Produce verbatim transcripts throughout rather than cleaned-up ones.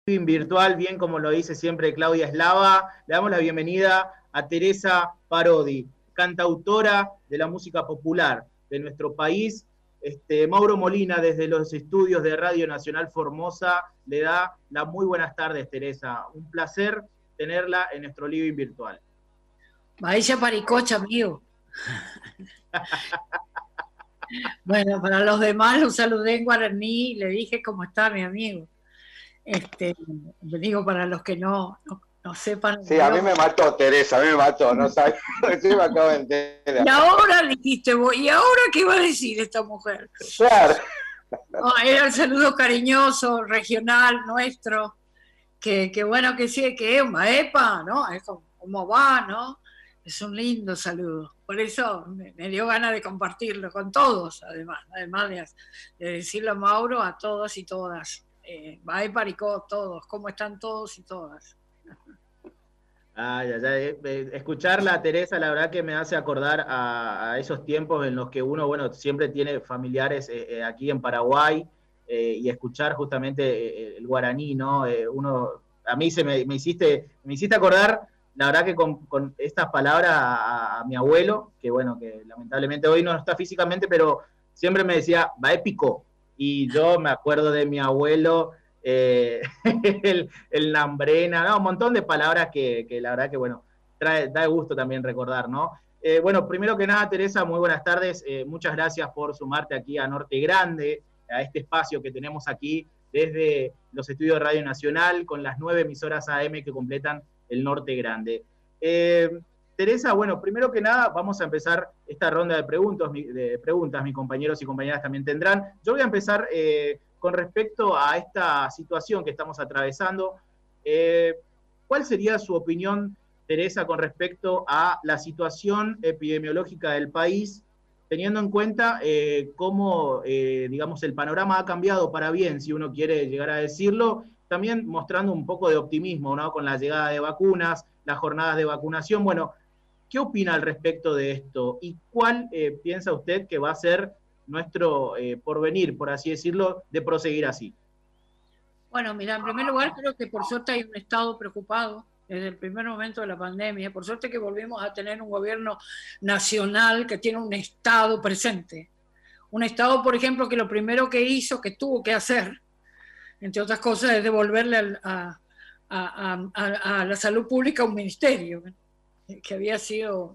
Virtual, bien como lo dice siempre Claudia Eslava, le damos la bienvenida a Teresa Parodi, cantautora de la música popular de nuestro país. Este, Mauro Molina, desde los estudios de Radio Nacional Formosa, le da las muy buenas tardes, Teresa. Un placer tenerla en nuestro living virtual. Vaya paricocha, amigo. Bueno, para los demás los saludé en guaraní y le dije cómo está mi amigo. Este, digo, para los que no, no, no sepan. Sí, a mí me mató, Teresa, a mí me mató, no sabes, recién me acabo de enterar. Y ahora le dijiste vos, ¿y ahora qué va a decir esta mujer? Claro. No, era el saludo cariñoso, regional, nuestro, que, que bueno que sí, que es una epa, ¿no? Es como, ¿cómo va, no? Es un lindo saludo. Por eso me, me dio ganas de compartirlo con todos, además, además de, de decirlo a Mauro, a todos y todas. Eh, Bae Paricó, todos, ¿cómo están todos y todas? Ay, ay, ay, eh, escucharla, Teresa, la verdad que me hace acordar a, a esos tiempos en los que uno, bueno, siempre tiene familiares eh, eh, aquí en Paraguay eh, y escuchar justamente eh, el guaraní, ¿no? Eh, uno, a mí se me, me hiciste, me hiciste acordar, la verdad que con, con estas palabras a, a mi abuelo, que bueno, que lamentablemente hoy no está físicamente, pero siempre me decía, va épico. Y yo me acuerdo de mi abuelo, eh, el, el lambrena, ¿no? Un montón de palabras que, que la verdad que, bueno, trae, da gusto también recordar, ¿no? Eh, bueno, primero que nada, Teresa, muy buenas tardes. Eh, muchas gracias por sumarte aquí a Norte Grande, a este espacio que tenemos aquí desde los estudios de Radio Nacional, con las nueve emisoras A M que completan el Norte Grande. Eh, Teresa, bueno, primero que nada vamos a empezar esta ronda de preguntas, de preguntas, mis compañeros y compañeras también tendrán. Yo voy a empezar eh, con respecto a esta situación que estamos atravesando. Eh, ¿Cuál sería su opinión, Teresa, con respecto a la situación epidemiológica del país, teniendo en cuenta eh, cómo, eh, digamos, el panorama ha cambiado para bien, si uno quiere llegar a decirlo, también mostrando un poco de optimismo, ¿no? Con la llegada de vacunas, las jornadas de vacunación. Bueno, ¿qué opina al respecto de esto? ¿Y cuál eh, piensa usted que va a ser nuestro eh, porvenir, por así decirlo, de proseguir así? Bueno, mira, en primer lugar creo que por suerte hay un Estado preocupado desde el primer momento de la pandemia. Por suerte que volvimos a tener un gobierno nacional que tiene un Estado presente. Un Estado, por ejemplo, que lo primero que hizo, que tuvo que hacer, entre otras cosas, es devolverle a, a, a, a, a la salud pública un ministerio que había sido,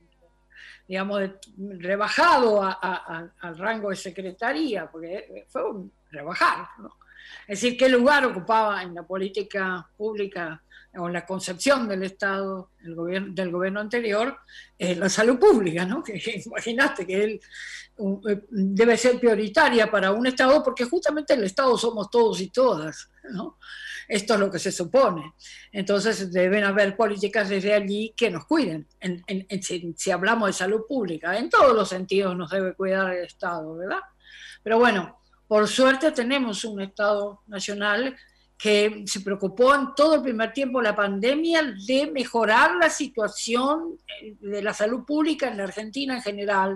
digamos, rebajado a, a, al rango de secretaría, porque fue un rebajar, ¿no? Es decir, qué lugar ocupaba en la política pública o en la concepción del Estado el gobierno, del gobierno anterior eh, la salud pública, ¿no? Que, que imaginaste que él uh, debe ser prioritaria para un Estado, porque justamente el Estado somos todos y todas, ¿no? Esto es lo que se supone. Entonces deben haber políticas desde allí que nos cuiden. En, en, en, si, si hablamos de salud pública, en todos los sentidos nos debe cuidar el Estado, ¿verdad? Pero bueno, por suerte tenemos un Estado nacional que se preocupó en todo el primer tiempo de la pandemia de mejorar la situación de la salud pública en la Argentina en general,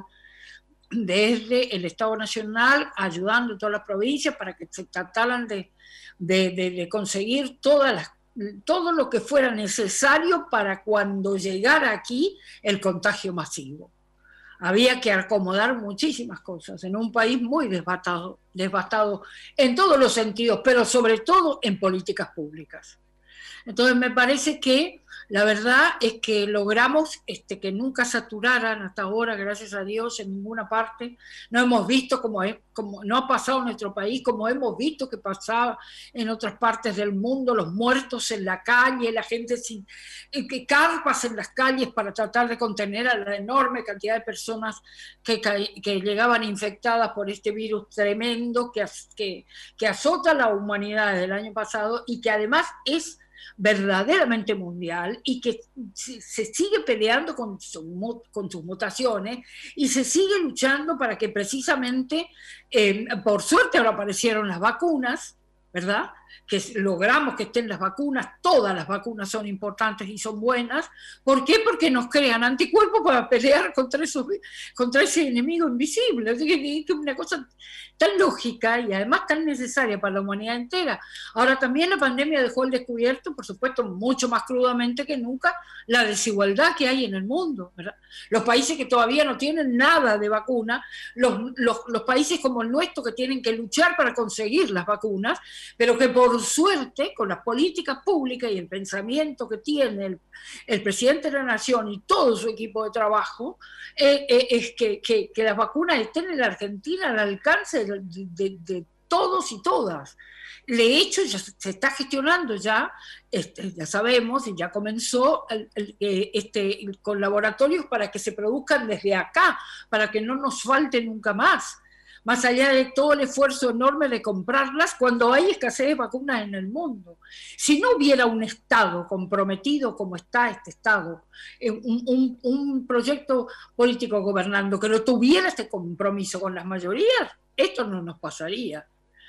desde el Estado Nacional, ayudando a todas las provincias para que se trataran de, de, de, de conseguir todas las, todo lo que fuera necesario para cuando llegara aquí el contagio masivo. Había que acomodar muchísimas cosas en un país muy devastado, devastado en todos los sentidos, pero sobre todo en políticas públicas. Entonces me parece que la verdad es que logramos este, que nunca saturaran hasta ahora, gracias a Dios, en ninguna parte. No hemos visto como, como no ha pasado en nuestro país, como hemos visto que pasaba en otras partes del mundo, los muertos en la calle, la gente sin que carpas en las calles para tratar de contener a la enorme cantidad de personas que, que llegaban infectadas por este virus tremendo que, que, que azota a la humanidad desde el año pasado y que además es verdaderamente mundial y que se sigue peleando con, su, con sus mutaciones y se sigue luchando para que precisamente, eh, por suerte ahora aparecieron las vacunas, ¿verdad? que logramos que estén las vacunas, todas las vacunas son importantes y son buenas. ¿Por qué? Porque nos crean anticuerpos para pelear contra, esos, contra ese enemigo invisible. Es que una cosa tan lógica y además tan necesaria para la humanidad entera. Ahora también la pandemia dejó al descubierto, por supuesto, mucho más crudamente que nunca, la desigualdad que hay en el mundo, ¿verdad? Los países que todavía no tienen nada de vacuna, los, los, los países como el nuestro que tienen que luchar para conseguir las vacunas, pero que por suerte, con las políticas públicas y el pensamiento que tiene el, el presidente de la Nación y todo su equipo de trabajo, eh, eh, es que, que, que las vacunas estén en la Argentina al alcance de, de, de todos y todas. De hecho, ya se está gestionando ya, este, ya sabemos, y ya comenzó el, el, este, con laboratorios para que se produzcan desde acá, para que no nos falte nunca más. Más allá de todo el esfuerzo enorme de comprarlas cuando hay escasez de vacunas en el mundo. Si no hubiera un Estado comprometido como está este Estado, un, un, un proyecto político gobernando que no tuviera este compromiso con las mayorías, esto no nos pasaría.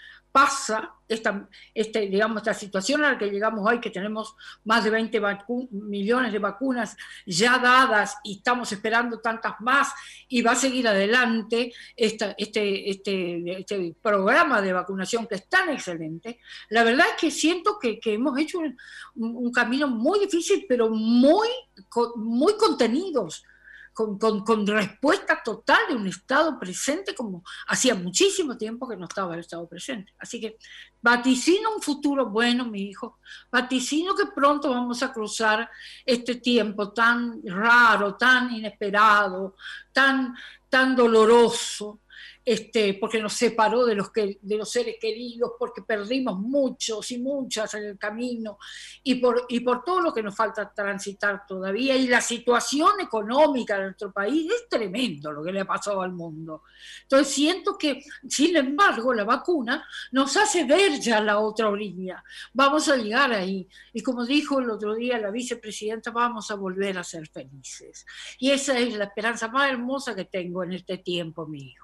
Pasa esta, este, digamos, esta situación a la que llegamos hoy, que tenemos más de veinte millones de vacunas ya dadas y estamos esperando tantas más, y va a seguir adelante esta, este, este, este programa de vacunación que es tan excelente. La verdad es que siento que, que hemos hecho un, un camino muy difícil, pero muy, muy contenidos. Con, con, con respuesta total de un Estado presente como hacía muchísimo tiempo que no estaba el Estado presente. Así que vaticino un futuro bueno, mi hijo, vaticino que pronto vamos a cruzar este tiempo tan raro, tan inesperado, tan, tan doloroso, este, porque nos separó de los, que, de los seres queridos, porque perdimos muchos y muchas en el camino, y por, y por todo lo que nos falta transitar todavía, y la situación económica de nuestro país es tremendo lo que le ha pasado al mundo. Entonces siento que, sin embargo, la vacuna nos hace ver ya la otra orilla, vamos a llegar ahí, y como dijo el otro día la vicepresidenta, vamos a volver a ser felices, y esa es la esperanza más hermosa que tengo en este tiempo, mi hijo.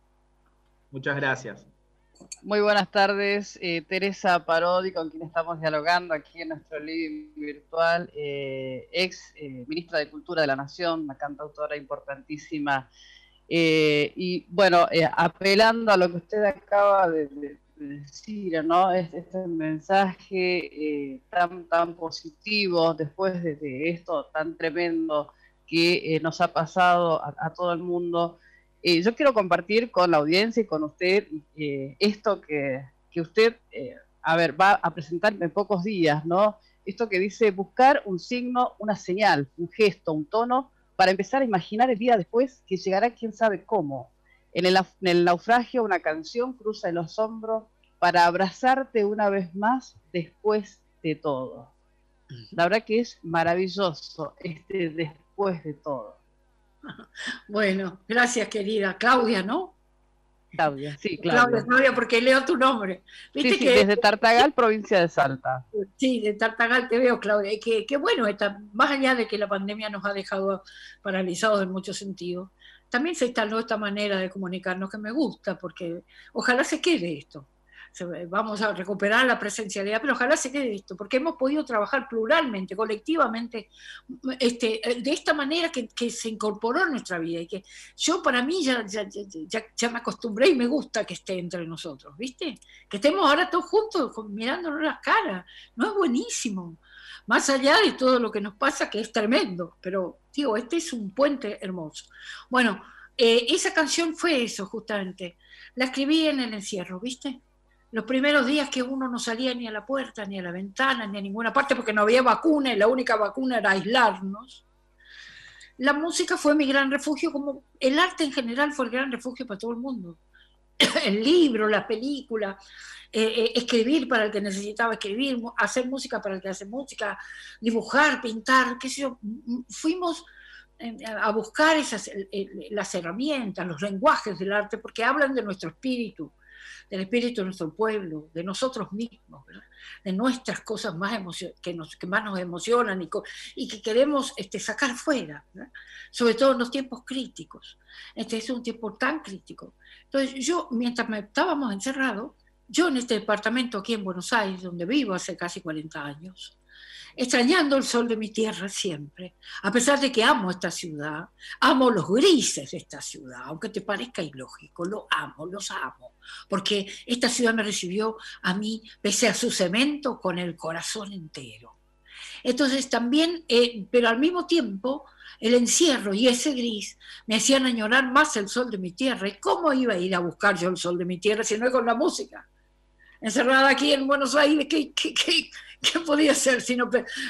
Muchas gracias. Muy buenas tardes, eh, Teresa Parodi, con quien estamos dialogando aquí en nuestro living virtual, eh, ex eh, ministra de Cultura de la Nación, una cantautora importantísima, eh, y bueno, eh, apelando a lo que usted acaba de, de, de decir, ¿no? Este, este mensaje eh, tan, tan positivo después de, de esto tan tremendo que eh, nos ha pasado a, a todo el mundo. Eh, yo quiero compartir con la audiencia y con usted eh, esto que, que usted, eh, a ver, va a presentar en pocos días, ¿no? Esto que dice buscar un signo, una señal, un gesto, un tono, para empezar a imaginar el día después que llegará quién sabe cómo. En el, en el naufragio una canción cruza en los hombros para abrazarte una vez más después de todo. La verdad que es maravilloso este después de todo. Bueno, gracias querida Claudia, ¿no? Claudia, sí, Claudia. Claudia, Claudia, porque leo tu nombre. ¿Viste sí, sí, que, desde Tartagal, provincia de Salta. Sí, de Tartagal te veo, Claudia. Qué que bueno, está, más allá de que la pandemia nos ha dejado paralizados en muchos sentidos, también se instaló esta manera de comunicarnos que me gusta, porque ojalá se quede esto. Vamos a recuperar la presencialidad, pero ojalá se quede esto, porque hemos podido trabajar pluralmente, colectivamente, este, de esta manera que, que se incorporó en nuestra vida, y que yo para mí ya, ya, ya, ya me acostumbré y me gusta que esté entre nosotros, ¿viste? Que estemos ahora todos juntos mirándonos las caras, ¿no es buenísimo? Más allá de todo lo que nos pasa, que es tremendo, pero digo, este es un puente hermoso. Bueno, eh, esa canción fue eso justamente, la escribí en el encierro, ¿viste? Los primeros días que uno no salía ni a la puerta, ni a la ventana, ni a ninguna parte, porque no había vacuna, y la única vacuna era aislarnos. La música fue mi gran refugio, como el arte en general fue el gran refugio para todo el mundo. El libro, la película, eh, eh, escribir para el que necesitaba escribir, hacer música para el que hace música, dibujar, pintar, qué sé yo. Fuimos a buscar esas, las herramientas, los lenguajes del arte, porque hablan de nuestro espíritu, del espíritu de nuestro pueblo, de nosotros mismos, ¿verdad? De nuestras cosas más que, nos, que más nos emocionan y, y que queremos este, sacar fuera, ¿verdad? Sobre todo en los tiempos críticos. Este es un tiempo tan crítico. Entonces yo, mientras me estábamos encerrados, yo en este departamento aquí en Buenos Aires, donde vivo hace casi cuarenta años, extrañando el sol de mi tierra siempre, a pesar de que amo esta ciudad, amo los grises de esta ciudad, aunque te parezca ilógico, lo amo, los amo, porque esta ciudad me recibió a mí, pese a su cemento, con el corazón entero. Entonces también, eh, pero al mismo tiempo, el encierro y ese gris me hacían añorar más el sol de mi tierra. ¿Y cómo iba a ir a buscar yo el sol de mi tierra si no es con la música? Encerrada aquí en Buenos Aires, ¿qué, qué, qué, qué podía hacer? Sino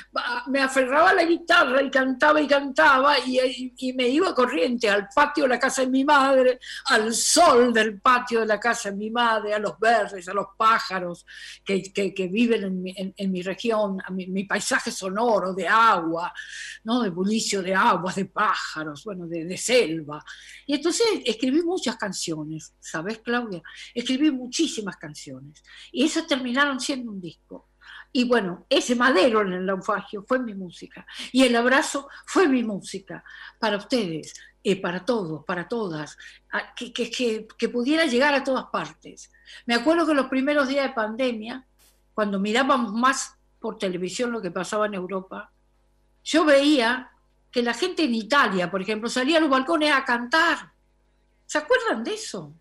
me aferraba a la guitarra y cantaba y cantaba y, y, y me iba corriente al patio de la casa de mi madre, al sol del patio de la casa de mi madre, a los verdes, a los pájaros que, que, que viven en mi, en, en mi región, a mi, mi paisaje sonoro de agua, ¿no? De bullicio de aguas, de pájaros, bueno, de, de selva. Y entonces escribí muchas canciones, ¿sabes, Claudia? Escribí muchísimas canciones. Y esas terminaron siendo un disco. Y bueno, ese madero en el naufragio fue mi música. Y el abrazo fue mi música. Para ustedes, eh, para todos, para todas. Que, que, que, que pudiera llegar a todas partes. Me acuerdo que los primeros días de pandemia, cuando mirábamos más por televisión lo que pasaba en Europa, yo veía que la gente en Italia, por ejemplo, salía a los balcones a cantar. ¿Se acuerdan de eso?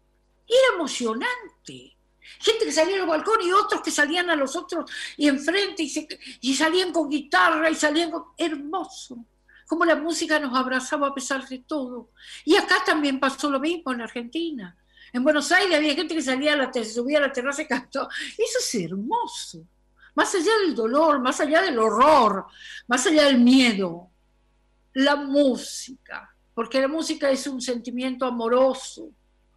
Era emocionante. Gente que salía a los balcones y otros que salían a los otros y enfrente y, se, y salían con guitarra y salían con... Hermoso. Como la música nos abrazaba a pesar de todo. Y acá también pasó lo mismo en Argentina. En Buenos Aires había gente que salía a la, subía a la terraza y cantó. Eso es hermoso. Más allá del dolor, más allá del horror, más allá del miedo. La música. Porque la música es un sentimiento amoroso.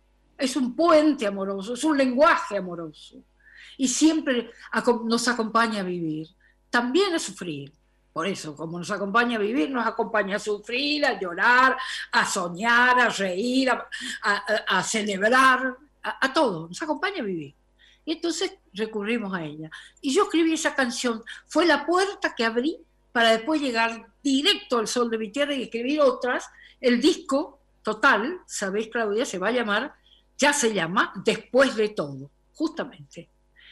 Es un puente amoroso, es un lenguaje amoroso. Y siempre nos acompaña a vivir, también a sufrir. Por eso, como nos acompaña a vivir, nos acompaña a sufrir, a llorar, a soñar, a reír, a, a, a celebrar, a, a todo. Nos acompaña a vivir. Y entonces recurrimos a ella. Y yo escribí esa canción. Fue la puerta que abrí para después llegar directo al sol de mi tierra y escribir otras. El disco total, ¿sabéis, Claudia? Se va a llamar... Ya se llama Después de todo, justamente.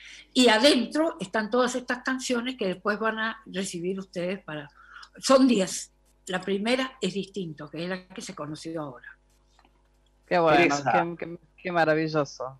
Y adentro están todas estas canciones que después van a recibir ustedes para... Son diez. La primera es Distinto, que es la que se conoció ahora. Qué bueno, qué, qué, qué maravilloso.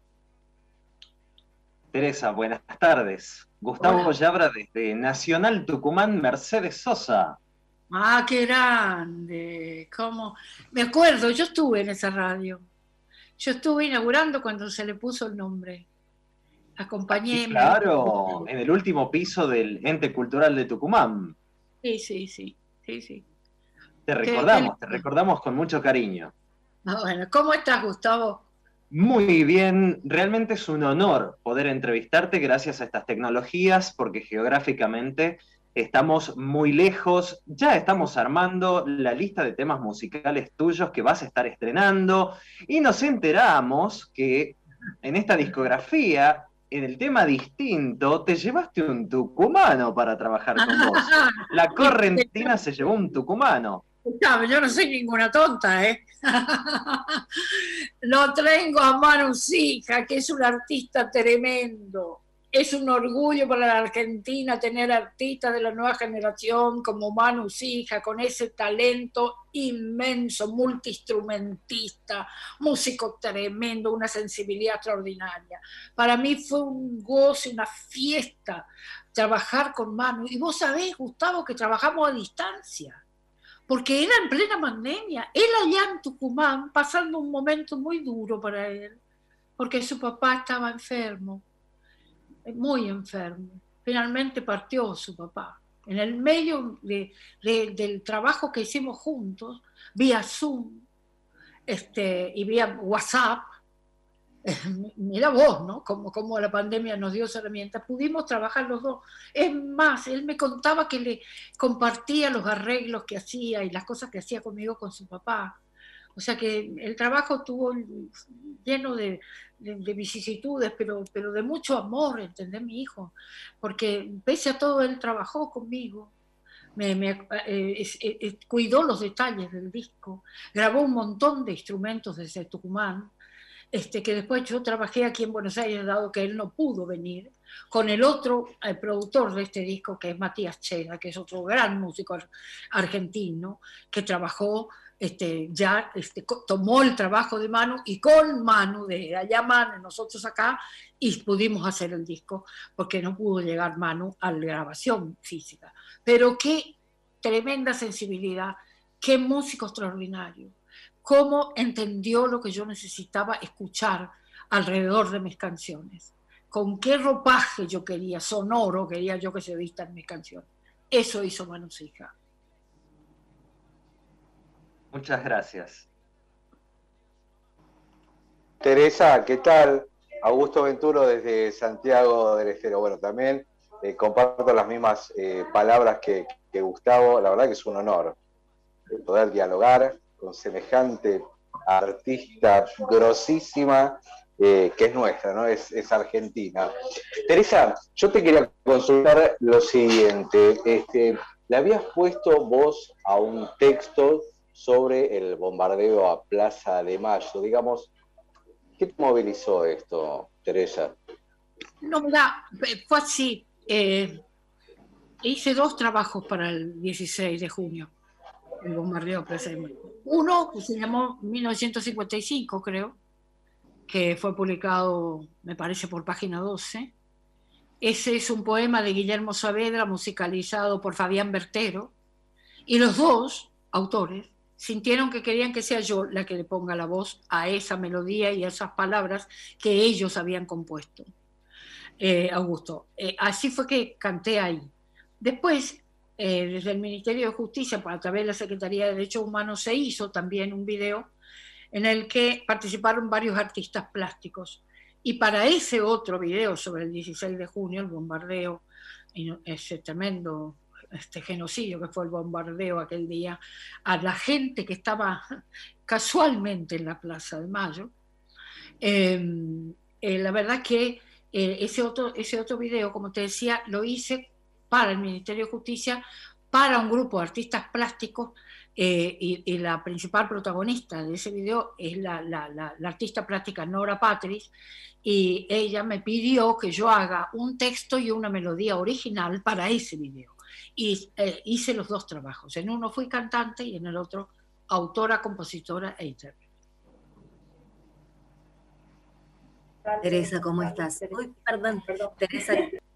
Teresa, buenas tardes. Gustavo Hola. Llabra desde Nacional Tucumán, Mercedes Sosa. Ah, qué grande. ¿Cómo? Me acuerdo, yo estuve en esa radio. Yo estuve inaugurando cuando se le puso el nombre. Acompañé. Sí, claro, en el último piso del Ente Cultural de Tucumán. Sí, sí, sí, sí, sí. Te recordamos, te recordamos con mucho cariño. Ah, bueno, ¿cómo estás, Gustavo? Muy bien, realmente es un honor poder entrevistarte gracias a estas tecnologías, porque geográficamente estamos muy lejos. Ya estamos armando la lista de temas musicales tuyos que vas a estar estrenando y nos enteramos que en esta discografía, en el tema Distinto, te llevaste un tucumano para trabajar con vos. La Correntina se llevó un tucumano. Yo no soy ninguna tonta, ¿eh? Lo tengo a Manu Sija, que es un artista tremendo. Es un orgullo para la Argentina tener artistas de la nueva generación como Manu Sija, con ese talento inmenso, multiinstrumentista, músico tremendo, una sensibilidad extraordinaria. Para mí fue un goce, una fiesta trabajar con Manu. Y vos sabés, Gustavo, que trabajamos a distancia, porque era en plena pandemia. Él allá en Tucumán, pasando un momento muy duro para él, porque su papá estaba enfermo. Muy enfermo. Finalmente partió su papá. En el medio de, de, del trabajo que hicimos juntos, vía Zoom este, y vía WhatsApp, eh, mira vos, ¿no? Como, como la pandemia nos dio esa herramienta, pudimos trabajar los dos. Es más, él me contaba que le compartía los arreglos que hacía y las cosas que hacía conmigo con su papá. O sea que el trabajo estuvo lleno de, de, de vicisitudes, pero, pero de mucho amor, ¿entendés, mi hijo? Porque pese a todo, él trabajó conmigo, me, me, eh, eh, eh, cuidó los detalles del disco, grabó un montón de instrumentos desde Tucumán, este, que después yo trabajé aquí en Buenos Aires, dado que él no pudo venir, con el otro el productor de este disco, que es Matías Cheda, que es otro gran músico argentino, que trabajó, este, ya este, tomó el trabajo de Manu, y con Manu, de allá Manu, nosotros acá, y pudimos hacer el disco, porque no pudo llegar Manu a la grabación física. Pero qué tremenda sensibilidad, qué músico extraordinario, cómo entendió lo que yo necesitaba escuchar alrededor de mis canciones, con qué ropaje yo quería, sonoro quería yo que se vista en mis canciones. Eso hizo Manu Sija. Muchas gracias. Teresa, ¿qué tal? Augusto Venturo desde Santiago del Estero. Bueno, también eh, comparto las mismas eh, palabras que, que Gustavo. La verdad que es un honor poder dialogar con semejante artista grosísima eh, que es nuestra, ¿no? Es, es argentina. Teresa, yo te quería consultar lo siguiente. Este, ¿le habías puesto voz a un texto sobre el bombardeo a Plaza de Mayo? Digamos, ¿qué te movilizó esto, Teresa? No, mira, fue así. Eh, hice dos trabajos para el dieciséis de junio, el bombardeo a Plaza de Mayo. Uno que se llamó mil novecientos cincuenta y cinco, creo, que fue publicado, me parece, por Página doce. Ese es un poema de Guillermo Saavedra, musicalizado por Fabián Bertero, y los dos autores sintieron que querían que sea yo la que le ponga la voz a esa melodía y a esas palabras que ellos habían compuesto. Eh, Augusto. Eh, así fue que canté ahí. Después, eh, desde el Ministerio de Justicia, a través de la Secretaría de Derechos Humanos, se hizo también un video en el que participaron varios artistas plásticos. Y para ese otro video sobre el dieciséis de junio, el bombardeo, ese tremendo este genocidio que fue el bombardeo aquel día, a la gente que estaba casualmente en la Plaza de Mayo, eh, eh, la verdad que eh, ese, otro, ese otro video, como te decía, lo hice para el Ministerio de Justicia, para un grupo de artistas plásticos, eh, y, y la principal protagonista de ese video es la, la, la, la artista plástica Nora Patris, y ella me pidió que yo haga un texto y una melodía original para ese video. Y eh, hice los dos trabajos. En uno fui cantante y en el otro autora, compositora e intérprete. Teresa, ¿cómo estás? Uy, perdón, perdón. Teresa,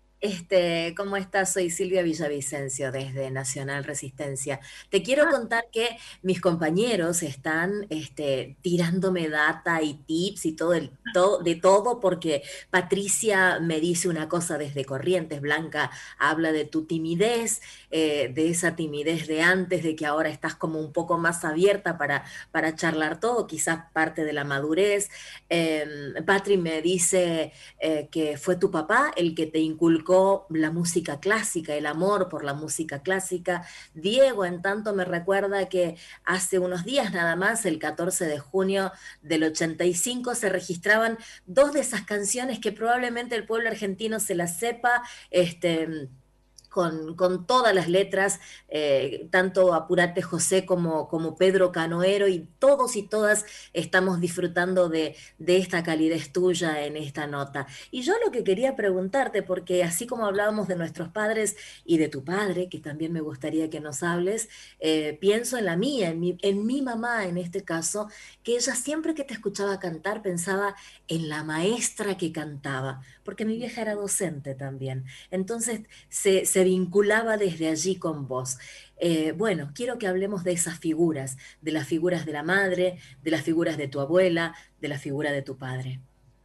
este, ¿cómo estás? Soy Silvia Villavicencio desde Nacional Resistencia. Te quiero contar que mis compañeros están este, tirándome data y tips y todo el, todo, de todo, porque Patricia me dice una cosa desde Corrientes, Blanca habla de tu timidez, eh, de esa timidez de antes, de que ahora estás como un poco más abierta para, para charlar todo, quizás parte de la madurez. Eh, Patri me dice eh, que fue tu papá el que te inculcó la música clásica, el amor por la música clásica. Diego, en tanto, me recuerda que hace unos días nada más, el catorce de junio del ochenta y cinco, se registraban dos de esas canciones que probablemente el pueblo argentino se las sepa, este... Con, con todas las letras, eh, tanto Apurate José como, como Pedro Canoero, y todos y todas estamos disfrutando de, de esta calidez tuya en esta nota. Y yo lo que quería preguntarte, porque así como hablábamos de nuestros padres y de tu padre, que también me gustaría que nos hables, eh, pienso en la mía, en mi, en mi mamá en este caso, que ella siempre que te escuchaba cantar pensaba en la maestra que cantaba, porque mi vieja era docente también. Entonces se, se vinculaba desde allí con vos. Eh, bueno, quiero que hablemos de esas figuras, de las figuras de la madre, de las figuras de tu abuela, de la figura de tu padre.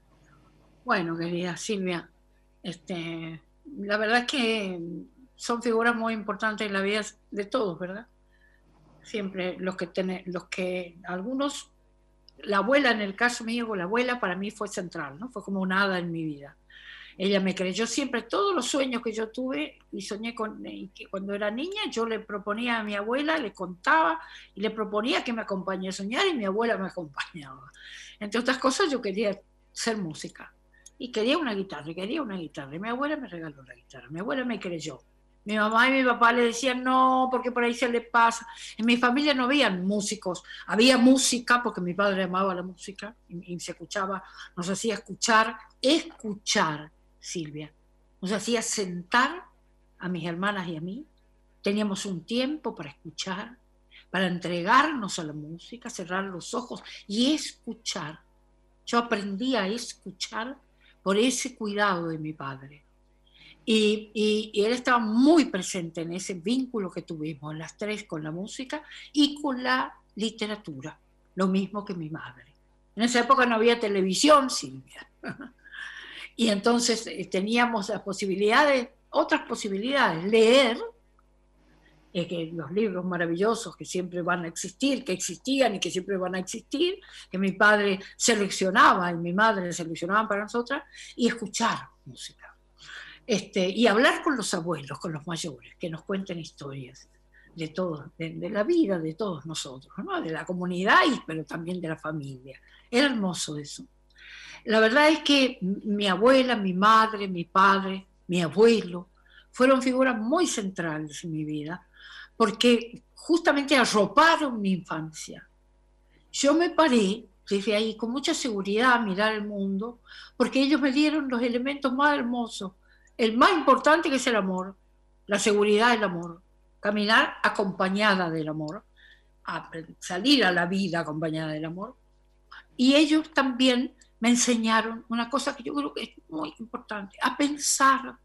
Bueno, querida Silvia, este, la verdad es que son figuras muy importantes en la vida de todos, ¿verdad? Siempre los que tienen, los que algunos, la abuela, en el caso mío, la abuela para mí fue central, ¿no? Fue como un hada en mi vida. Ella me creyó siempre todos los sueños que yo tuve, y soñé con, y que cuando era niña yo le proponía a mi abuela, le contaba y le proponía que me acompañe a soñar, y mi abuela me acompañaba. Entre otras cosas, yo quería ser música y quería una guitarra, y quería una guitarra, y mi abuela me regaló la guitarra, mi abuela me creyó. Mi mamá y mi papá le decían no, porque por ahí se le pasa. En mi familia no había músicos, había música, porque mi padre amaba la música y, y se escuchaba, nos hacía escuchar, escuchar, Silvia. Nos hacía sentar a mis hermanas y a mí. Teníamos un tiempo para escuchar, para entregarnos a la música, cerrar los ojos y escuchar. Yo aprendí a escuchar por ese cuidado de mi padre. Y, y, y él estaba muy presente en ese vínculo que tuvimos, las tres, con la música y con la literatura, lo mismo que mi madre. En esa época no había televisión, Silvia. Y entonces eh, teníamos las posibilidades, otras posibilidades, leer, eh, que los libros maravillosos que siempre van a existir, que existían y que siempre van a existir, que mi padre seleccionaba y mi madre seleccionaban para nosotras, y escuchar música. Este, y hablar con los abuelos, con los mayores, que nos cuenten historias de todo, de, de la vida de todos nosotros, ¿no? De la comunidad, y, pero también de la familia. Era hermoso eso. La verdad es que mi abuela, mi madre, mi padre, mi abuelo, fueron figuras muy centrales en mi vida, porque justamente arroparon mi infancia. Yo me paré desde ahí con mucha seguridad a mirar el mundo, porque ellos me dieron los elementos más hermosos. El más importante, que es el amor, la seguridad del amor, caminar acompañada del amor, a salir a la vida acompañada del amor. Y ellos también me enseñaron una cosa que yo creo que es muy importante, a pensar,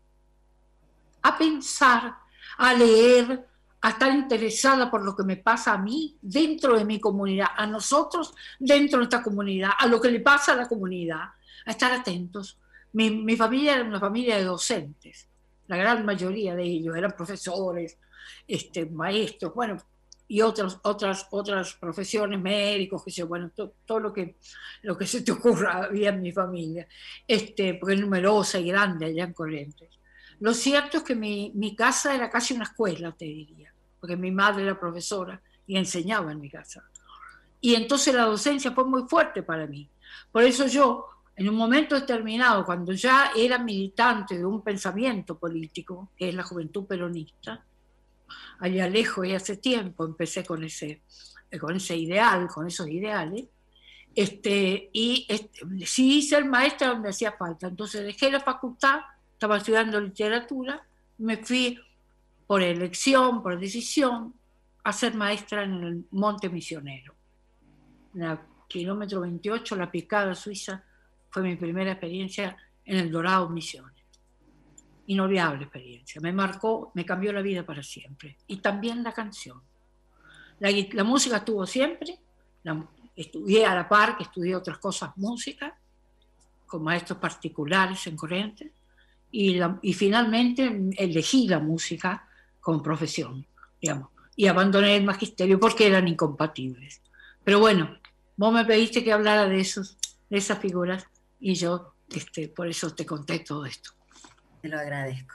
a pensar, a leer, a estar interesada por lo que me pasa a mí dentro de mi comunidad, a nosotros dentro de esta comunidad, a lo que le pasa a la comunidad, a estar atentos. Mi, mi familia era una familia de docentes, la gran mayoría de ellos eran profesores, este, maestros, bueno, y otras, otras, otras profesiones, médicos, que sé, bueno, to, todo lo que, lo que se te ocurra había en mi familia, este, porque es numerosa y grande allá en Corrientes. Lo cierto es que mi, mi casa era casi una escuela, te diría, porque mi madre era profesora y enseñaba en mi casa. Y entonces la docencia fue muy fuerte para mí. Por eso yo, en un momento determinado, cuando ya era militante de un pensamiento político, que es la Juventud Peronista, allá lejos y hace tiempo empecé con ese, con ese ideal, con esos ideales, este, y este, decidí ser maestra donde hacía falta. Entonces dejé la facultad, estaba estudiando literatura, me fui por elección, por decisión, a ser maestra en el Monte Misionero. En el kilómetro veintiocho, La Picada, Suiza, fue mi primera experiencia en el Dorado, Misiones. Inolvidable experiencia, me marcó, me cambió la vida para siempre. Y también la canción. La, la música estuvo siempre, la, estudié a la par, que estudié otras cosas, música, con maestros particulares en Corrientes, y, la, y finalmente elegí la música como profesión, digamos, y abandoné el magisterio porque eran incompatibles. Pero bueno, vos me pediste que hablara de, esos, de esas figuras, y yo este, por eso te conté todo esto. Te lo agradezco.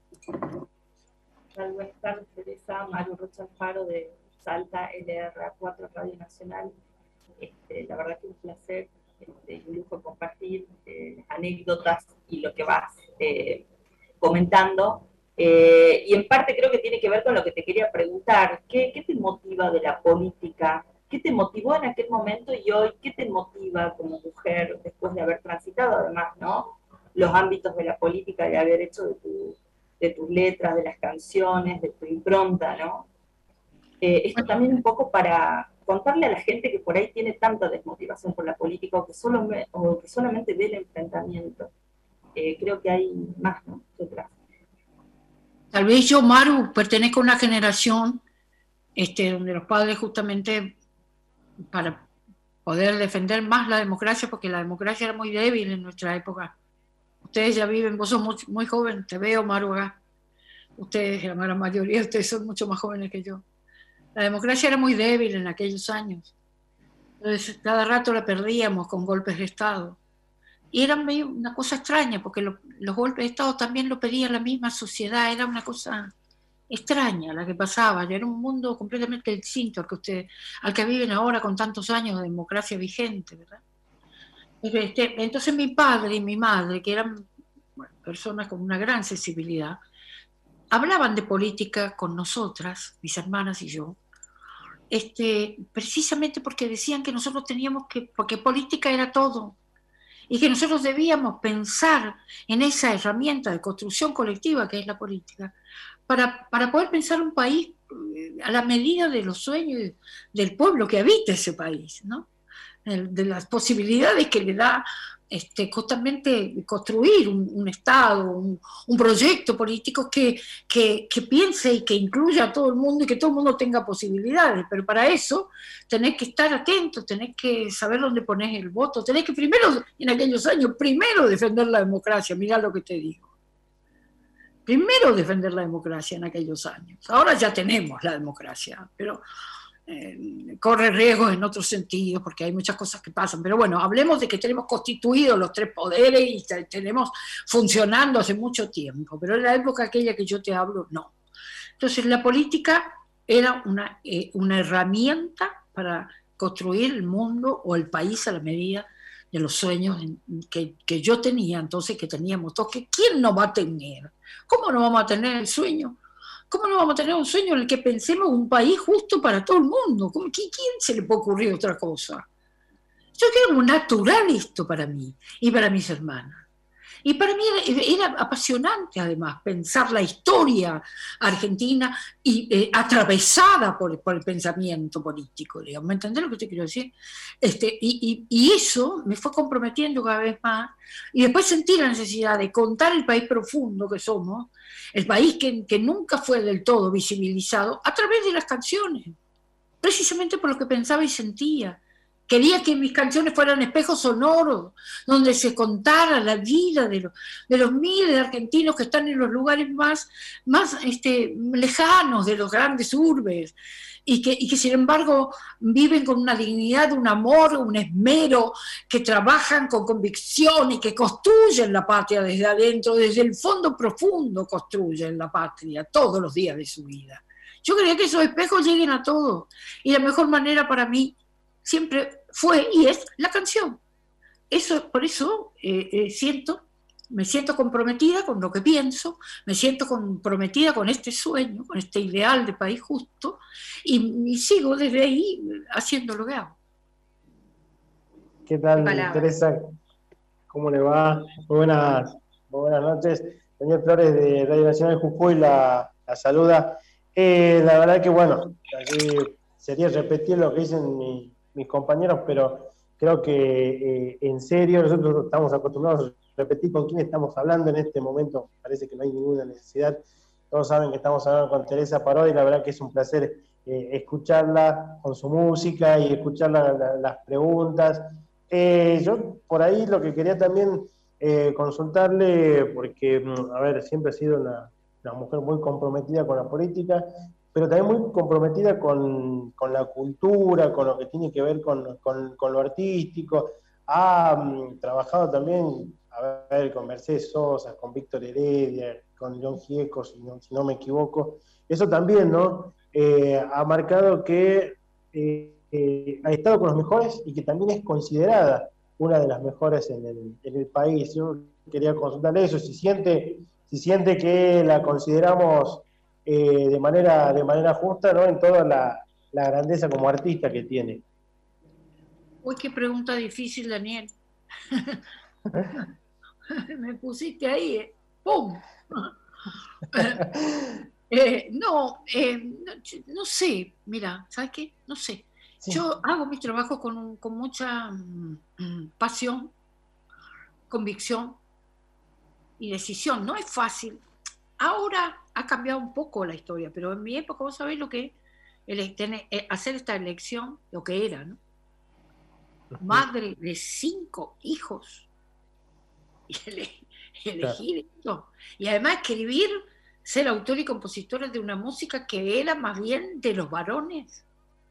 Buenas tardes, Teresa. Maru Rocha Alfaro, de Salta, L R A cuatro Radio Nacional. Este, la verdad que es un placer este, y un lujo compartir eh, anécdotas y lo que vas eh, comentando. Eh, y en parte creo que tiene que ver con lo que te quería preguntar. ¿Qué, qué te motiva de la política? ¿Qué te motivó en aquel momento y hoy? ¿Qué te motiva como mujer después de haber transitado además, ¿no?, los ámbitos de la política, de haber hecho de, tu, de tus letras, de las canciones, de tu impronta, ¿no? Eh, esto también un poco para contarle a la gente que por ahí tiene tanta desmotivación por la política o que, solo me, o que solamente ve el enfrentamiento. Eh, creo que hay más, ¿no?, detrás. Tal vez yo, Maru, pertenezco a una generación este, donde los padres justamente para poder defender más la democracia, porque la democracia era muy débil en nuestra época. Ustedes ya viven, vos sos muy, muy joven, te veo, Maruga. Ustedes, la gran mayoría de ustedes son mucho más jóvenes que yo. La democracia era muy débil en aquellos años. Entonces, cada rato la perdíamos con golpes de Estado. Y era medio una cosa extraña, porque lo, los golpes de Estado también lo pedía la misma sociedad. Era una cosa extraña la que pasaba. Era un mundo completamente distinto al que, usted, al que viven ahora con tantos años de democracia vigente, ¿verdad? Entonces mi padre y mi madre, que eran bueno, personas con una gran sensibilidad, hablaban de política con nosotras, mis hermanas y yo, este, precisamente porque decían que nosotros teníamos que, porque política era todo, y que nosotros debíamos pensar en esa herramienta de construcción colectiva que es la política, para, para poder pensar un país a la medida de los sueños del pueblo que habita ese país, ¿no? De las posibilidades que le da este, constantemente construir un, un Estado, un, un proyecto político que, que, que piense y que incluya a todo el mundo y que todo el mundo tenga posibilidades. Pero para eso tenés que estar atento, tenés que saber dónde ponés el voto, tenés que primero, en aquellos años, primero defender la democracia, mirá lo que te digo. Primero defender la democracia en aquellos años. Ahora ya tenemos la democracia, pero eh, corre riesgos en otros sentidos porque hay muchas cosas que pasan. Pero bueno, hablemos de que tenemos constituidos los tres poderes y tenemos funcionando hace mucho tiempo, pero en la época aquella que yo te hablo, no. Entonces la política era una, eh, una herramienta para construir el mundo o el país a la medida de los sueños que, que yo tenía, entonces que teníamos todos, que ¿quién no va a tener? ¿Cómo no vamos a tener el sueño? ¿Cómo no vamos a tener un sueño en el que pensemos un país justo para todo el mundo? ¿Cómo, ¿Quién se le puede ocurrir otra cosa? Yo creo que era natural esto para mí y para mis hermanas. Y para mí era, era apasionante, además, pensar la historia argentina y eh, atravesada por, por el pensamiento político, digamos. ¿Me entendés lo que te quiero decir? Este, y, y, y eso me fue comprometiendo cada vez más. Y después sentí la necesidad de contar el país profundo que somos, el país que, que nunca fue del todo visibilizado, a través de las canciones, precisamente por lo que pensaba y sentía. Quería que mis canciones fueran espejos sonoros, donde se contara la vida de los, de los miles de argentinos que están en los lugares más, más este, lejanos de los grandes urbes, y que, y que sin embargo viven con una dignidad, un amor, un esmero, que trabajan con convicción y que construyen la patria desde adentro, desde el fondo profundo construyen la patria todos los días de su vida. Yo quería que esos espejos lleguen a todos, y la mejor manera para mí siempre fue y es la canción. Eso, por eso eh, eh, siento, me siento comprometida con lo que pienso, me siento comprometida con este sueño, con este ideal de país justo, y, y sigo desde ahí haciendo lo que hago. ¿Qué tal, Teresa? ¿Cómo le va? Muy buenas, muy buenas noches. Daniel Flores de Radio Nacional de Jujuy la, la saluda. Eh, la verdad que, bueno, aquí sería repetir lo que dicen mi mis compañeros, pero creo que eh, en serio nosotros estamos acostumbrados a repetir con quién estamos hablando en este momento, parece que no hay ninguna necesidad, todos saben que estamos hablando con Teresa Parodi, la verdad que es un placer eh, escucharla con su música y escuchar la, la, las preguntas. Eh, yo por ahí lo que quería también eh, consultarle, porque, a ver, siempre he sido una, una mujer muy comprometida con la política, pero también muy comprometida con, con la cultura, con lo que tiene que ver con, con, con lo artístico. Ha um, trabajado también, a ver, con Mercedes Sosa, con Víctor Heredia, con John Gieco, si no, si no me equivoco. Eso también, ¿no? Eh, ha marcado que eh, eh, ha estado con los mejores y que también es considerada una de las mejores en el, en el país. Yo quería consultarle eso, si siente, si siente que la consideramos Eh, de manera de manera justa, ¿no? En toda la, la grandeza como artista que tiene. Uy, qué pregunta difícil, Daniel. Me pusiste ahí, ¿eh? ¡Pum! eh, no, eh, no, no sé, mira, ¿sabes qué? No sé. Sí. Yo hago mi trabajo con, con mucha mm, pasión, convicción y decisión. No es fácil. Ahora ha cambiado un poco la historia, pero en mi época vos sabés lo que es tener, hacer esta elección, lo que era, ¿no? Madre de cinco hijos. Y ele, elegir claro. esto. Y además escribir, ser autor y compositora de una música que era más bien de los varones.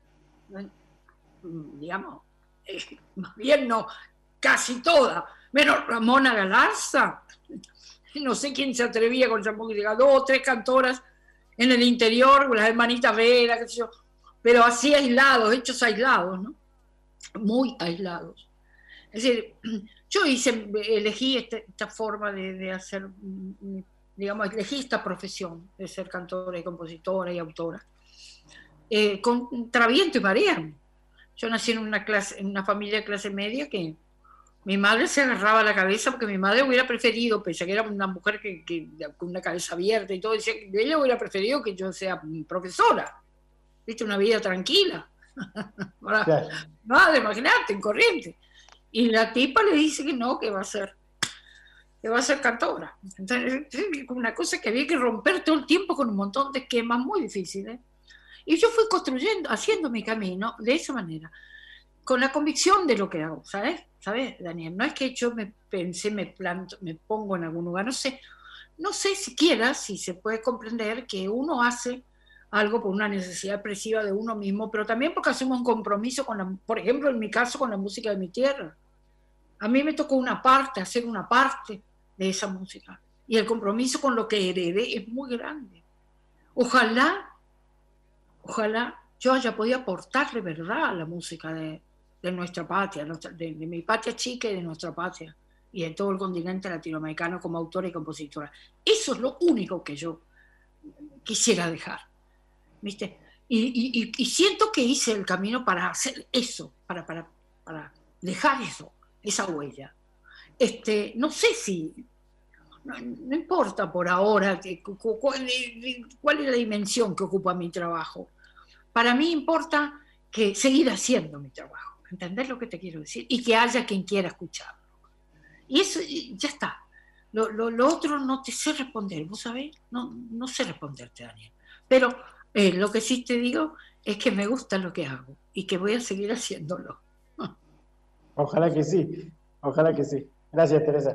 Digamos, eh, más bien no, casi toda, menos Ramona Galarza. No sé quién se atrevía con esa música, dos o tres cantoras en el interior, con las hermanitas Vera, qué sé yo, pero así aislados, hechos aislados, ¿no? Muy aislados. Es decir, yo hice, elegí esta, esta forma de, de hacer mi, digamos, elegí esta profesión de ser cantora y compositora y autora, eh, contra viento y marea. Yo nací en una, clase, en una familia de clase media que mi madre se agarraba la cabeza porque mi madre hubiera preferido, pese a que era una mujer que, que, con una cabeza abierta y todo, decía que ella hubiera preferido que yo sea profesora, ¿viste? Una vida tranquila. Para, claro. Madre, imagínate, en corriente. Y la tipa le dice que no, que va a ser, que va a ser cantora. Entonces, una cosa que había que romper todo el tiempo con un montón de esquemas muy difíciles. Y yo fui construyendo, haciendo mi camino de esa manera, con la convicción de lo que hago, ¿sabes? ¿Sabes, Daniel? No es que yo me pensé, me planto, me pongo en algún lugar, no sé, no sé siquiera si se puede comprender que uno hace algo por una necesidad expresiva de uno mismo, pero también porque hacemos un compromiso con la, por ejemplo, en mi caso, con la música de mi tierra. A mí me tocó una parte, hacer una parte de esa música, y el compromiso con lo que heredé es muy grande. Ojalá, ojalá yo haya podido aportarle verdad a la música de, de nuestra patria, de, de mi patria chica y de nuestra patria, y de todo el continente latinoamericano como autora y compositora. Eso es lo único que yo quisiera dejar, ¿viste? Y, y, y siento que hice el camino para hacer eso, para, para, para dejar eso, esa huella. Este, no sé si, no, no importa por ahora que, cuál, cuál es la dimensión que ocupa mi trabajo. Para mí importa que seguir haciendo mi trabajo, ¿entendés lo que te quiero decir? Y que haya quien quiera escucharlo. Y eso, ya está. Lo, lo, lo otro no te sé responder, ¿vos sabés? No, no sé responderte, Daniel. Pero eh, lo que sí te digo es que me gusta lo que hago y que voy a seguir haciéndolo. Ojalá que sí, ojalá que sí. Gracias, Teresa.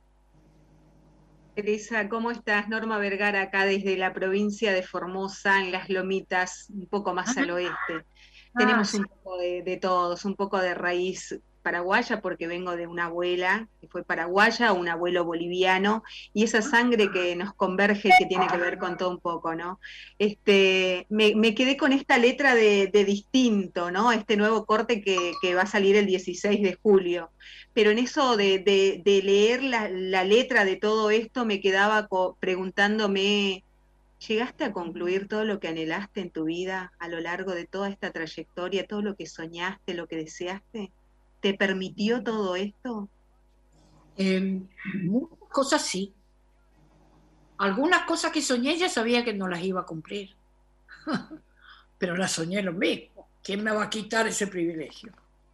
Teresa, ¿cómo estás? Norma Vergara, acá desde la provincia de Formosa, en Las Lomitas, un poco más al oeste. Ah, Tenemos un poco de, de todos, un poco de raíz paraguaya, porque vengo de una abuela que fue paraguaya, un abuelo boliviano, y esa sangre que nos converge, que tiene que ver con todo un poco, ¿no? Este, me, me quedé con esta letra de, de Distinto, ¿no? Este nuevo corte que, que va a salir el dieciséis de julio. Pero en eso de, de, de leer la, la letra de todo esto, me quedaba preguntándome, ¿llegaste a concluir todo lo que anhelaste en tu vida a lo largo de toda esta trayectoria, todo lo que soñaste, lo que deseaste? ¿Te permitió todo esto? Eh, muchas cosas sí. Algunas cosas que soñé ya sabía que no las iba a cumplir. Pero las soñé lo mismo. ¿Quién me va a quitar ese privilegio?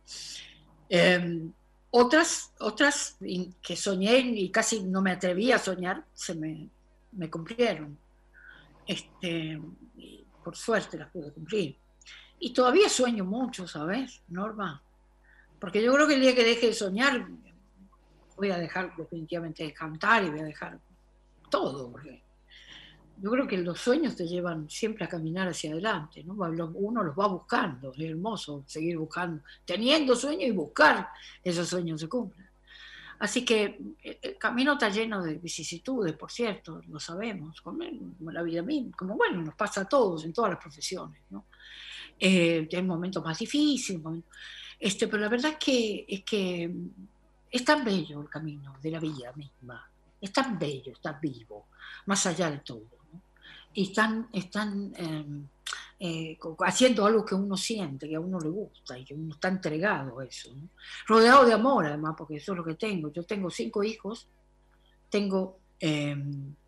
Eh, otras, otras que soñé y casi no me atreví a soñar, se me, me cumplieron. Este, y por suerte las pude cumplir. Y todavía sueño mucho, ¿sabes, Norma? Porque yo creo que el día que deje de soñar, voy a dejar definitivamente de cantar y voy a dejar todo. Porque yo creo que los sueños te llevan siempre a caminar hacia adelante, ¿no? Uno los va buscando, es hermoso seguir buscando, teniendo sueños y buscar esos sueños se cumplan. Así que el camino está lleno de vicisitudes, por cierto, lo sabemos, como la vida misma, como bueno, nos pasa a todos en todas las profesiones, ¿no? Eh, hay momentos más difíciles, momentos, este, pero la verdad es que, es que es tan bello el camino de la vida misma, es tan bello estar vivo, más allá de todo, ¿no? Y están, están eh, eh, haciendo algo que uno siente, que a uno le gusta y que uno está entregado a eso, ¿no? Rodeado de amor además, porque eso es lo que tengo. Yo tengo cinco hijos, tengo, eh,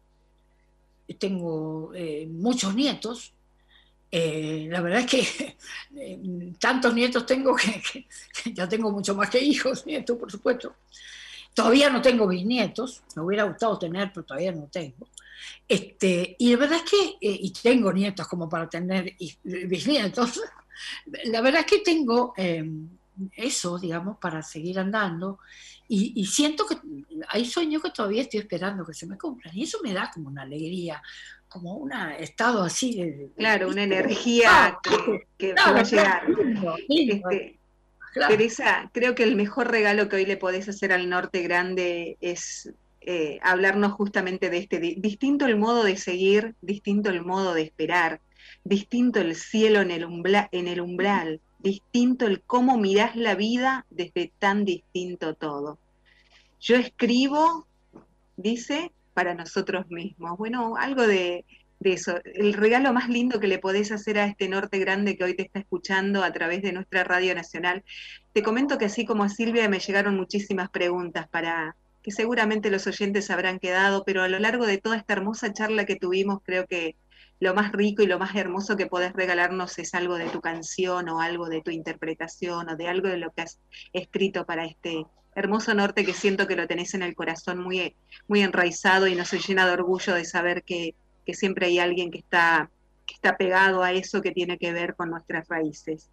tengo eh, muchos nietos. Eh, la verdad es que eh, tantos nietos tengo que, que, que ya tengo mucho más que hijos, nietos por supuesto. Todavía no tengo bisnietos, me hubiera gustado tener, pero todavía no tengo. Este, y la verdad es que, eh, y tengo nietos como para tener bisnietos, la verdad es que tengo eh, eso, digamos, para seguir andando, y, y siento que hay sueños que todavía estoy esperando que se me cumplan, y eso me da como una alegría, como un estado así de... Claro, una energía que, que claro, va a llegar. Lindo, lindo. Este, claro. Teresa, creo que el mejor regalo que hoy le podés hacer al Norte Grande es eh, hablarnos justamente de este, distinto el modo de seguir, distinto el modo de esperar, distinto el cielo en el, umbla, en el umbral, distinto el cómo mirás la vida desde tan distinto todo. Yo escribo, dice, para nosotros mismos. Bueno, algo de, de eso. El regalo más lindo que le podés hacer a este norte grande que hoy te está escuchando a través de nuestra Radio Nacional. Te comento que así como a Silvia me llegaron muchísimas preguntas para que seguramente los oyentes habrán quedado, pero a lo largo de toda esta hermosa charla que tuvimos, creo que lo más rico y lo más hermoso que podés regalarnos es algo de tu canción o algo de tu interpretación o de algo de lo que has escrito para este hermoso norte que siento que lo tenés en el corazón muy, muy enraizado y nos llena de orgullo de saber que, que siempre hay alguien que está, que está pegado a eso que tiene que ver con nuestras raíces.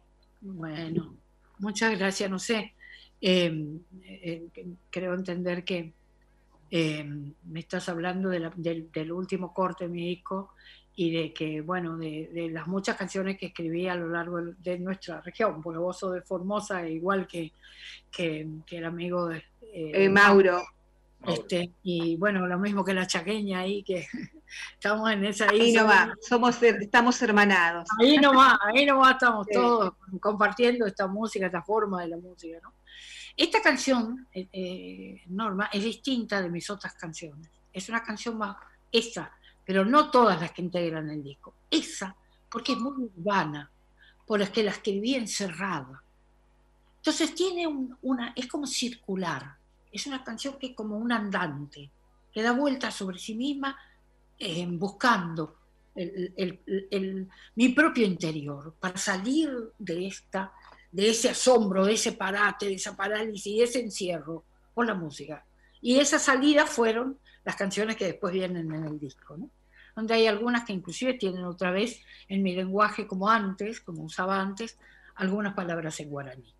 Bueno, muchas gracias, no sé, eh, eh, creo entender que Eh, me estás hablando de la, del, del último corte de mi disco y de que, bueno, de, de las muchas canciones que escribí a lo largo de nuestra región, porque vos sos de Formosa, igual que, que, que el amigo de, eh, eh, Mauro. Este, y bueno, lo mismo que la chaqueña ahí, que estamos en esa isla. Ahí nomás, somos, estamos hermanados. Ahí nomás, ahí nomás estamos sí. todos compartiendo esta música, esta forma de la música, ¿no? Esta canción, eh, Norma, es distinta de mis otras canciones. Es una canción más, esa, pero no todas las que integran el disco. Esa, porque es muy urbana, por las que la escribí encerrada. Entonces tiene un, una, es como circular. Es una canción que es como un andante, que da vueltas sobre sí misma, eh, buscando el, el, el, el, mi propio interior, para salir de esta... de ese asombro, de ese parate, de esa parálisis, de ese encierro por la música. Y esas salidas fueron las canciones que después vienen en el disco, ¿no? Donde hay algunas que inclusive tienen otra vez en mi lenguaje como antes, como usaba antes, algunas palabras en guaraní.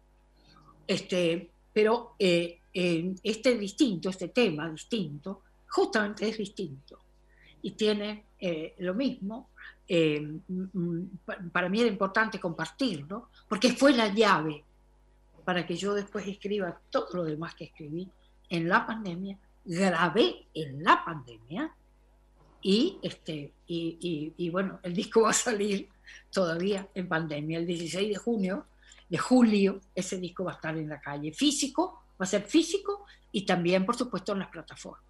Este, pero eh, eh, este distinto, este tema distinto, justamente es distinto. Y tiene eh, lo mismo. Eh, para mí era importante compartirlo, porque fue la llave para que yo después escriba todo lo demás que escribí en la pandemia, grabé en la pandemia, y, este, y, y, y bueno, el disco va a salir todavía en pandemia, el dieciséis de junio, de julio, ese disco va a estar en la calle, físico, va a ser físico, y también, por supuesto, en las plataformas.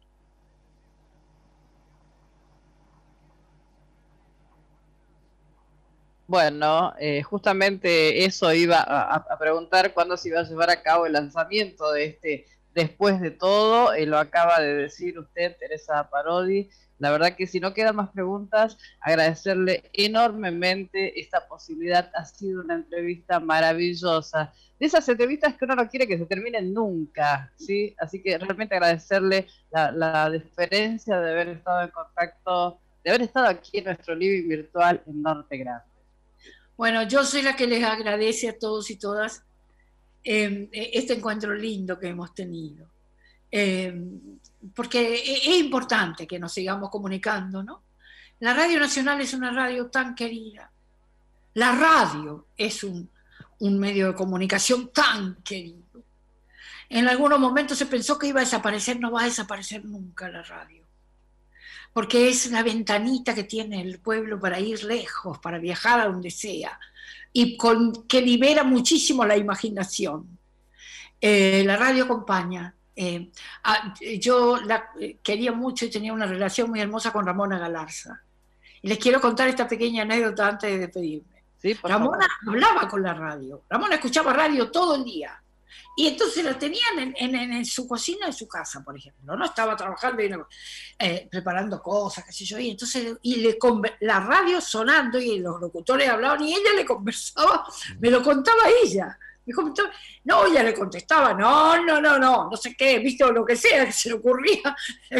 Bueno, eh, justamente eso iba a, a preguntar cuándo se iba a llevar a cabo el lanzamiento de este Después de Todo, eh, lo acaba de decir usted, Teresa Parodi. La verdad que si no quedan más preguntas, agradecerle enormemente esta posibilidad, ha sido una entrevista maravillosa, de esas entrevistas que uno no quiere que se terminen nunca, ¿sí? Así que realmente agradecerle la, la deferencia de haber estado en contacto, de haber estado aquí en nuestro living virtual en Norte Grande. Bueno, yo soy la que les agradece a todos y todas eh, este encuentro lindo que hemos tenido. Eh, porque es importante que nos sigamos comunicando, ¿no? La Radio Nacional es una radio tan querida. La radio es un, un medio de comunicación tan querido. En algunos momentos se pensó que iba a desaparecer, no va a desaparecer nunca la radio. Porque es la ventanita que tiene el pueblo para ir lejos, para viajar a donde sea, y con, que libera muchísimo la imaginación. Eh, la radio acompaña. Eh, a, yo la eh, quería mucho y tenía una relación muy hermosa con Ramona Galarza. Y les quiero contar esta pequeña anécdota antes de despedirme. Sí, Ramona hablaba con la radio. Ramona escuchaba radio todo el día. Y entonces la tenían en, en, en su cocina de su casa, por ejemplo. No estaba trabajando y no, eh, preparando cosas, qué sé yo. Y entonces y le la radio sonando y los locutores hablaban y ella le conversaba, me lo contaba ella. Me comentaba, no, ella le contestaba, no, no, no, no, no sé qué, viste, o lo que sea que se le ocurría.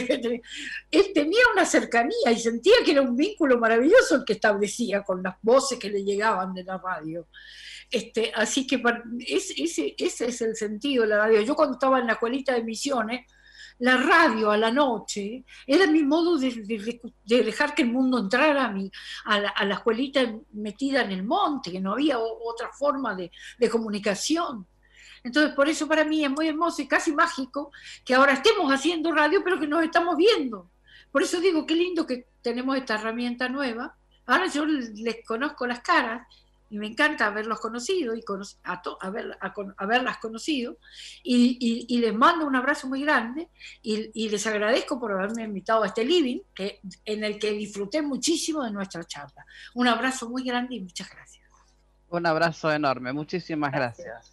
Él tenía una cercanía y sentía que era un vínculo maravilloso el que establecía con las voces que le llegaban de la radio. Este, así que ese, ese, ese es el sentido de la radio. Yo cuando estaba en la escuelita de Misiones, la radio a la noche era mi modo de, de, de dejar que el mundo entrara a, mi, a, la, a la escuelita metida en el monte, que no había otra forma de, de comunicación. Entonces por eso para mí es muy hermoso y casi mágico que ahora estemos haciendo radio pero que nos estamos viendo. Por eso digo, qué lindo que tenemos esta herramienta nueva. Ahora yo les conozco las caras y me encanta haberlos conocido y cono a haber, a, haberlas conocido, y, y, y les mando un abrazo muy grande, y, y les agradezco por haberme invitado a este living, que, en el que disfruté muchísimo de nuestra charla. Un abrazo muy grande y muchas gracias. Un abrazo enorme, muchísimas gracias. gracias.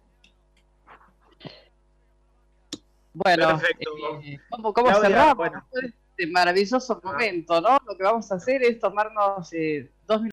Bueno, eh, ¿cómo, cómo Claudia, cerramos bueno. este maravilloso momento, ¿no? Lo que vamos a hacer es tomarnos eh, dos minutos.